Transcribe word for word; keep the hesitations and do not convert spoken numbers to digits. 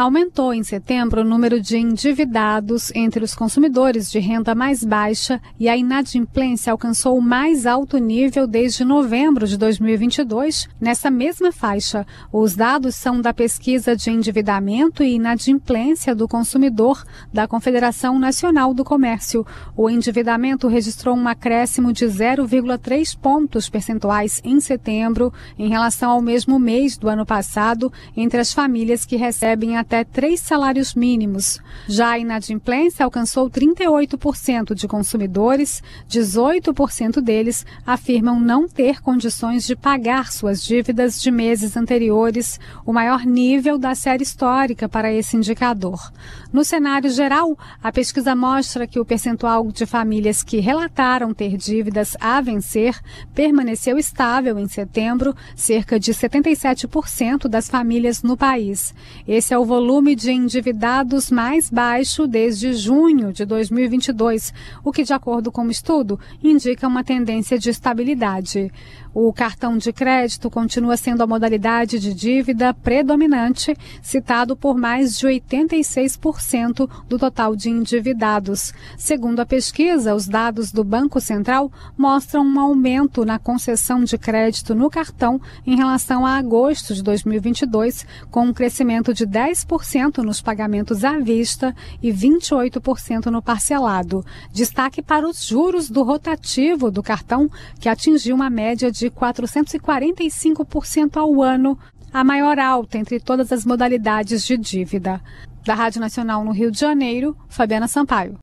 Aumentou em setembro o número de endividados entre os consumidores de renda mais baixa e a inadimplência alcançou o mais alto nível desde novembro de dois mil e vinte e dois, nessa mesma faixa. Os dados são da pesquisa de endividamento e inadimplência do consumidor da Confederação Nacional do Comércio. O endividamento registrou um acréscimo de zero vírgula três pontos percentuais em setembro em relação ao mesmo mês do ano passado entre as famílias que recebem até três salários mínimos. Já a inadimplência alcançou trinta e oito por cento de consumidores, dezoito por cento deles afirmam não ter condições de pagar suas dívidas de meses anteriores, o maior nível da série histórica para esse indicador. No cenário geral, a pesquisa mostra que o percentual de famílias que relataram ter dívidas a vencer permaneceu estável em setembro, cerca de setenta e sete por cento das famílias no país. Esse é o volume de endividados mais baixo desde junho de dois mil e vinte e dois, o que, de acordo com o estudo, indica uma tendência de estabilidade. O cartão de crédito continua sendo a modalidade de dívida predominante, citado por mais de oitenta e seis por cento do total de endividados. Segundo a pesquisa, os dados do Banco Central mostram um aumento na concessão de crédito no cartão em relação a agosto de dois mil e vinte e dois, com um crescimento de dez por cento nos pagamentos à vista e vinte e oito por cento no parcelado. Destaque para os juros do rotativo do cartão, que atingiu uma média de quatrocentos e quarenta e cinco por cento ao ano, a maior alta entre todas as modalidades de dívida. Da Rádio Nacional no Rio de Janeiro, Fabiana Sampaio.